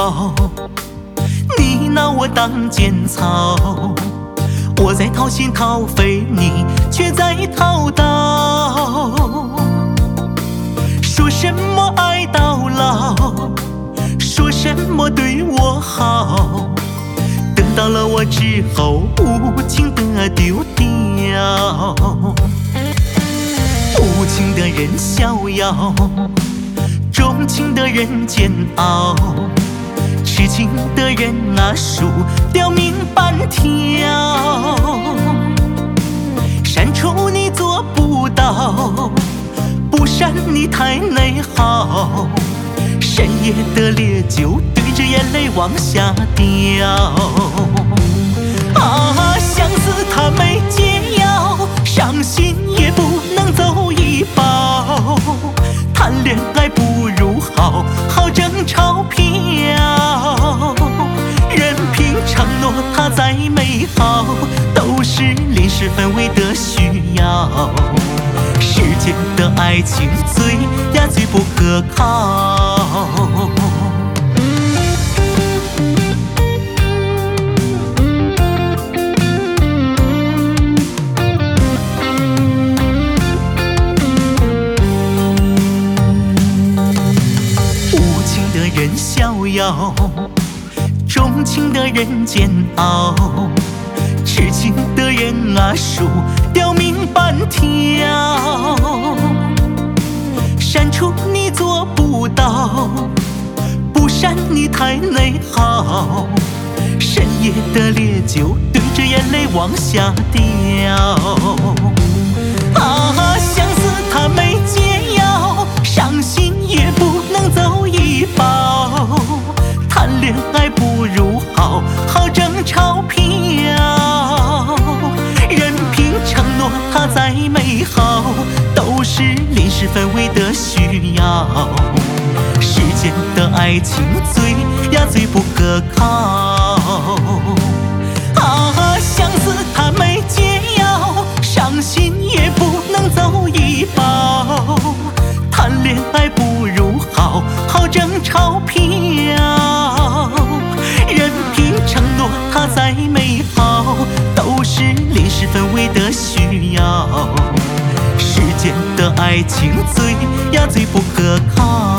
宝，你拿我当剪草，我在掏心掏肺，你却在掏刀。说什么爱到老，说什么对我好，等到了我之后无情的丢掉。无情的人逍遥，钟情的人煎熬，痴情的人啊输掉命半条。删除你做不到，不删你太内耗，深夜的烈酒对着眼泪往下掉。啊，相思它没解药，伤心也不能走一步，谈恋爱不如好好挣钞票，任凭承诺它再美好，都是临时分位的需要。世间的爱情最呀最不可靠。人逍遥，钟情的人煎熬，痴情的人啊输掉命半条。删除你做不到，不删你太内耗，深夜的烈酒对着眼泪往下掉。啊，相思它没解药，伤心也不能走一步，谈恋爱不如好好挣钞票，任凭承诺它再美好，都是临时分位的需要。世间的爱情最呀最不可靠。啊，相思它没解药，伤心也不能走一步，谈恋爱不如好好挣钞票，任凭承诺它再美好，都是临时分位的需要。世间的爱情最呀最不可靠。